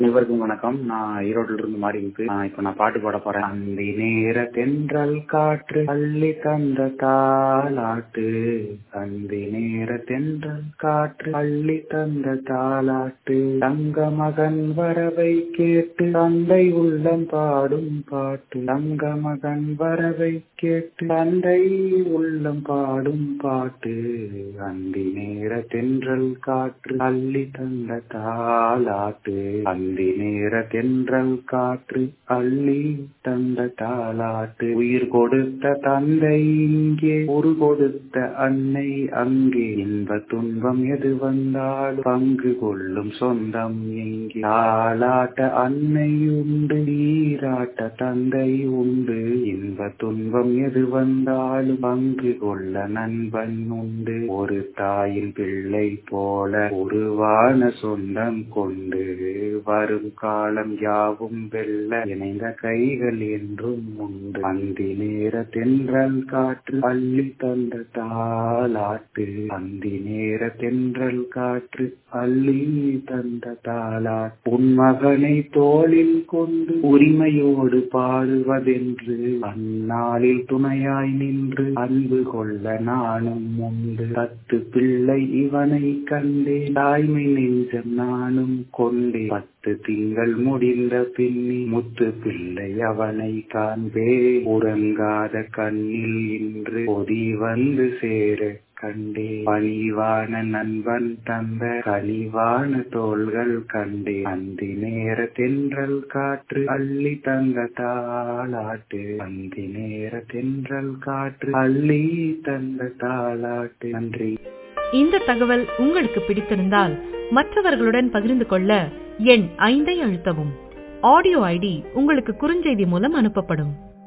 அனைவருக்கும் வணக்கம். நான் ஈரோட்டில இருந்து மாறி இருக்கு. இப்ப நான் பாட்டு பாட போறேன். அந்தி நேர தென்றல் காற்று அள்ளி தந்த தாலாட்டு, அந்தி நேர தென்றல் காற்று அள்ளி தந்த தாலாட்டு, தங்க மகன் வரவை கேட்டு தந்தை உள்ளம் பாடும் பாட்டு, தங்க மகன் வரவை கேட்டு தந்தை உள்ளம் பாடும் பாட்டு, அந்தி நேர தென்றல் காற்று அள்ளி தந்த தாலாட்டு, அந்தி நேர தென்றல் காற்று அள்ளி தந்த தாலாட்டு, உயிர் கொடுத்த தந்தை இங்கே, உரு கொடுத்த அன்னை அங்கே, இன்ப துன்பம் எது வந்தாலும் பங்கு கொள்ளும் சொந்தம் எங்கே, தாலாட்ட அன்னை உண்டு நீராட்ட தந்தை உண்டு, இன்ப துன்பம் எது வந்தாலும் பங்கு கொள்ள நண்பன் உண்டு, ஒரு தாயின் பிள்ளை போல உருவான சொந்தம் கொண்டு, வரும் காலம் யாவும் வெல்ல இணைந்த கைகள் என்றும் உண்டு, அந்தி நேர தென்றல் காற்று அள்ளி தந்த தாலாட்டு, அந்தி நேர தென்றல் காற்று அள்ளி தந்த தாலாட்டு, உன் மகனை தோளில் கொண்டு உரிமையோடு பாடுவதென்று அந்நாளில் துணையாய் நின்று அன்பு கொள்ள நானும் உண்டு, தத்து பிள்ளை இவனை கண்டே தாய்மை நெஞ்சம் நானும் கொண்டே, 10 திங்கள் முடிந்த பின்னி முத்து பிள்ளை அவனை காண்பே, உறங்காத கண்ணில் இன்று பொதி வந்து சேர கண்டே, பணிவான நண்பன் தந்த கனிவான தோள்கள் கண்டே, அந்தி நேர தென்றல் காற்று அள்ளி தந்த தாலாட்டு, அந்தி நேர தென்றல் காற்று அள்ளி தந்த தாலாட்டு. நன்றி. இந்த தகவல் உங்களுக்கு பிடித்திருந்தால் மற்றவர்களுடன் பகிர்ந்து கொள்ள எண் 5 அழுத்தவும். ஆடியோ ஐடி உங்களுக்கு குறுஞ்செய்தி மூலம் அனுப்பப்படும்.